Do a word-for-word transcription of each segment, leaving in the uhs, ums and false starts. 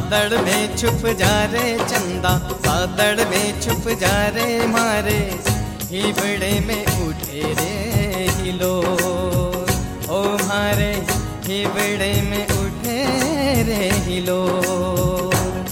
बादल में छुप जा रे चंदा, बादल में छुप जा रे मारे, हिबड़े में उठे रे हिलोर। ओ मारे हिबड़े में उठे रे हिलोर।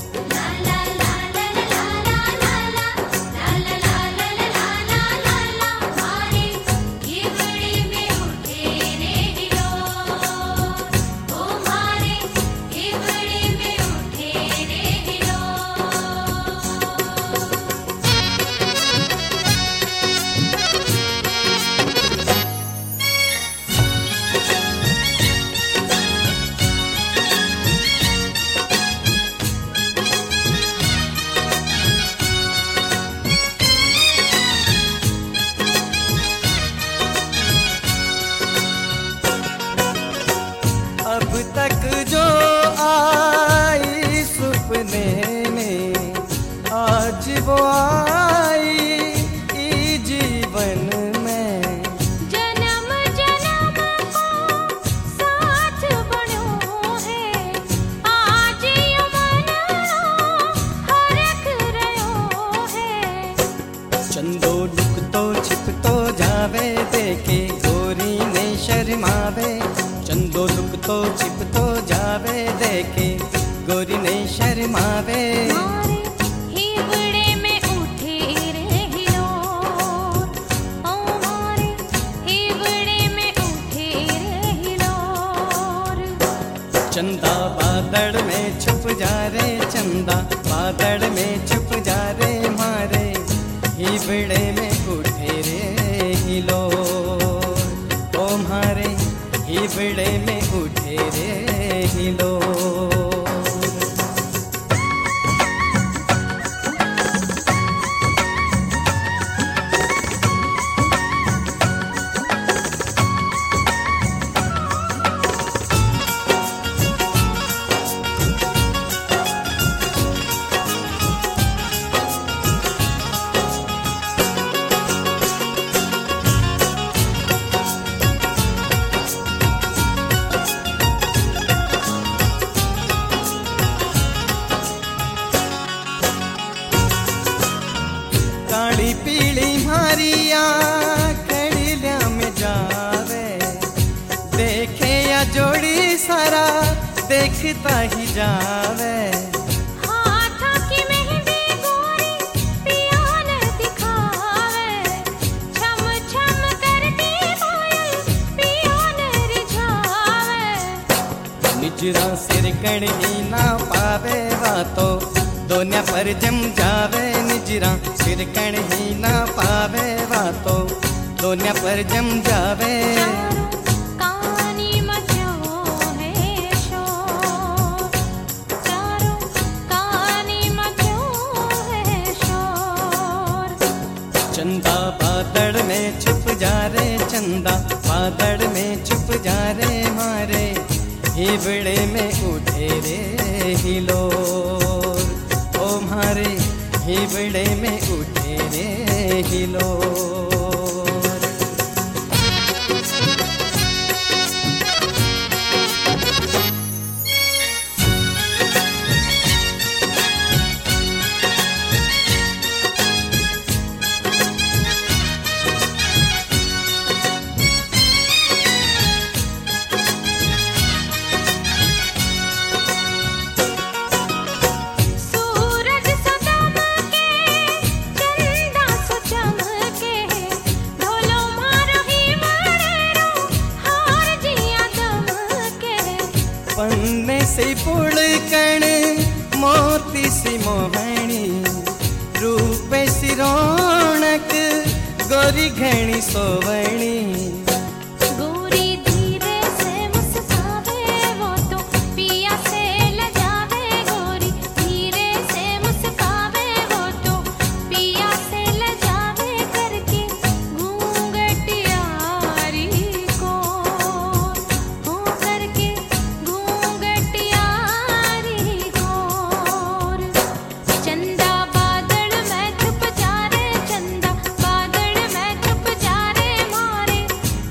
अब तक जो आई सपने में, आज वो आई ई जीवन में। जन्म जन्म को साथ बनो है, आज यमन हरख रहो है। चंदो लुक तो छिप तो जावे, देखे गोरी ने शर्मावे। चंदो लुक तो छिप तो जावे, देखे गोरी ने शर्मावे। मारे हिबड़े में उठे रे हिलोर, ओ मारे हिबड़े में उठे रे हिलोर। चंदा बादल में छुप जा रे चंदा, बादल में छुप जा रे मारे, हिबड़े में उठे रे हिलोर। ओ मारे हिबड़े में उठे रे हिलोर। काली पीली मारिया खड़िया में जावे, देखे या जोड़ी सारा देखता ही जावे। हाथों की मेहंदी गोरी पियान दिखावे, छम छम करती पायल पियान रिझावे। निजरा सिर कड़ी ना पावे, वातो दोन्या पर जम जावे। निजरा सिर कण ही ना पावे, वातो दोन्या पर जम जावे। चारों कानी मचो है शोर, चारों कानी मचो है शोर। चंदा बादल में छुप जा रे चंदा, बादल में छुप जा रे मारे, हिबड़े में उठे रे हिलोर। ओ मारे हिबड़े में उठे रे हिलोर। सूरज सा दमके, चंदा सा चमके, ढोलो मारो हिबड़ेरो हार जिया दमके। पन्ने से पुड़कण मोती सी मोहनी, रूप सी रौनक गोरी घणी सोवणी। गोरी धीरे से मुस्कावे, वो तो पिया से लजावे। गोरी धीरे से मुस्कावे, वो तो पिया से लजावे। करके घूंघट यारी को, हो करके घूंघट यारी को। चंदा बादल में छुप जा रे चंदा, बादल में छुप जा रे मारे,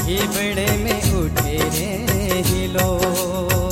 हिबड़े में उठे रे हिलो।